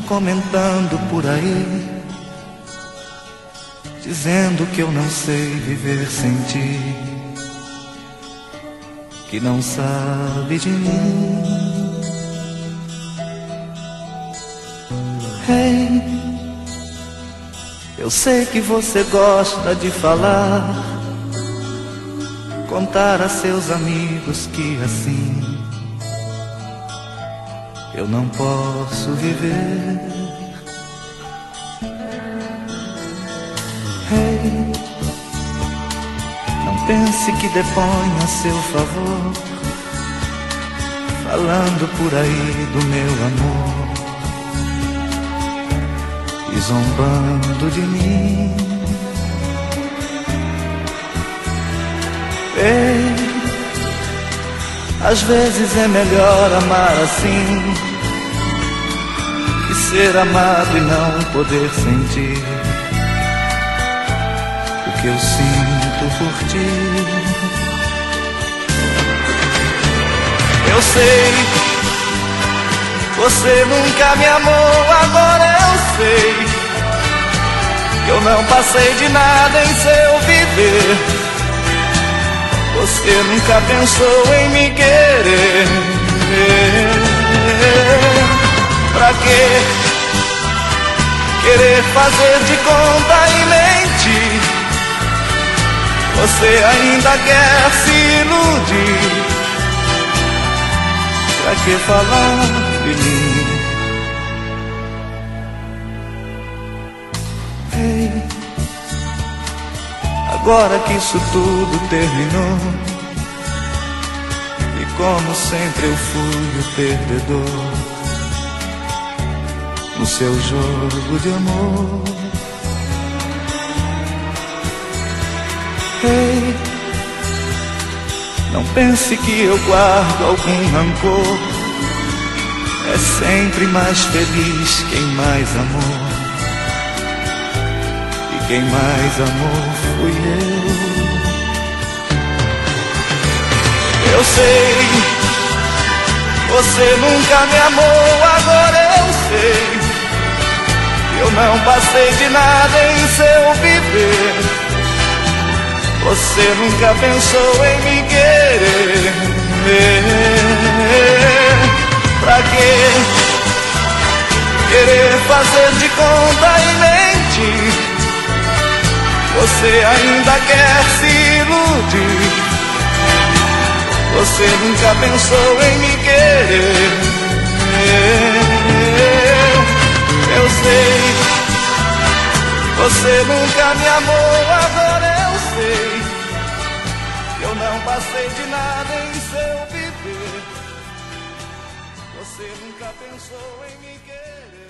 comentando por aí, dizendo que eu não sei viver sem ti, que não sabe de mim. Hey, eu sei que você gosta de falar, contar a seus amigos que assim eu não posso viver. Hey, não pense que deponho a seu favor, falando por aí do meu amor e zombando de mim. Ei, às vezes é melhor amar assim que ser amado e não poder sentir o que eu sinto por ti. Eu sei, você nunca me amou, agora eu sei que eu não passei de nada em seu viver. Você nunca pensou em me querer. Pra quê querer fazer de conta e mentir? Você ainda quer se iludir. Pra que falar de mim? Ei, agora que isso tudo terminou, e como sempre eu fui o perdedor no seu jogo de amor. Ei, não pense que eu guardo algum rancor, é sempre mais feliz quem mais amou, e quem mais amou fui eu. Eu sei, você nunca me amou, agora eu sei que eu não passei de nada em seu viver. Você nunca pensou em me querer. Pra quê querer fazer de conta e mentir? Você ainda quer se iludir. Você nunca pensou em me querer. Eu sei, você nunca me amou, agora eu sei que eu não passei de nada em seu viver. Você nunca pensou em me querer.